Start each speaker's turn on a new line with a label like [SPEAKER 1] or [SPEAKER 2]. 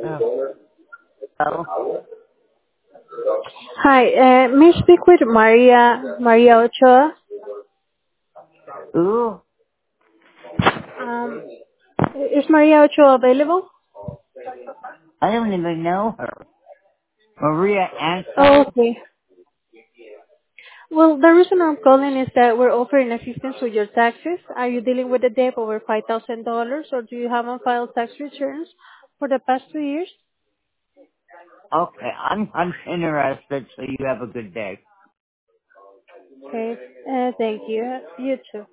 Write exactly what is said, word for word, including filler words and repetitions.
[SPEAKER 1] Uh, oh,
[SPEAKER 2] Hi, uh, may I speak with Maria Maria Ochoa?
[SPEAKER 1] ooh,
[SPEAKER 2] Um, is Maria Ochoa available?
[SPEAKER 1] I don't even know her. Maria
[SPEAKER 2] Oh,
[SPEAKER 1] Ansel?
[SPEAKER 2] okay. Well, the reason I'm calling is that we're offering assistance with your taxes. Are you dealing with a debt over five thousand dollars, or do you have unfiled tax returns for the past two years?
[SPEAKER 1] Okay, I'm, I'm interested, so you have a good day.
[SPEAKER 2] Okay, uh, thank you. You too.